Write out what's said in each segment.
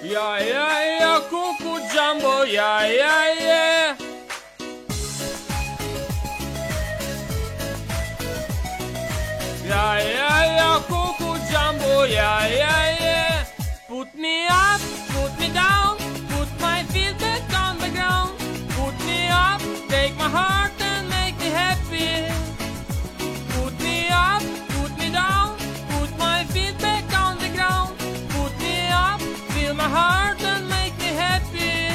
Yeah, yeah, yeah, Cuckoo Jumbo, yeah, yeah, yeah. Yeah, yeah, yeah, Cuckoo Jumbo, yeah, yeah, yeah. Put me up, put me down, put my feet back on the ground. Put me up, take my heart and make me happy. Put me up, put me down, put my feet back on the ground. Put me up, feel my heart and make me happy.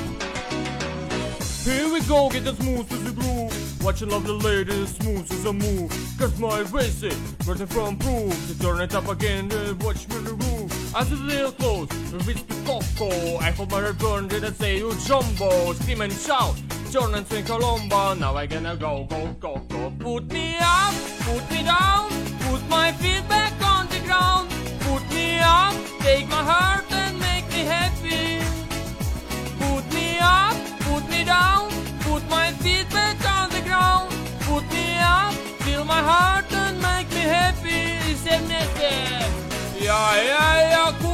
Here we go, get as smooth as a groove. Watching love the ladies, smooth as a move. Cause my racing, running from proof. To turn it up again, watch me the roof. As a little close, reach the Coco. I hold my return, did I say you jumbo? Scream and shout, turn and swing Colombo. Now I gonna go, go, go, go. Put me up, put me down, put my feet back on the ground. Put me up, take my heart and make me happy. Put me up, put me down, put my feet back on the ground. Put me up, feel my heart and make me happy. It's a message. Yeah, yeah, yeah.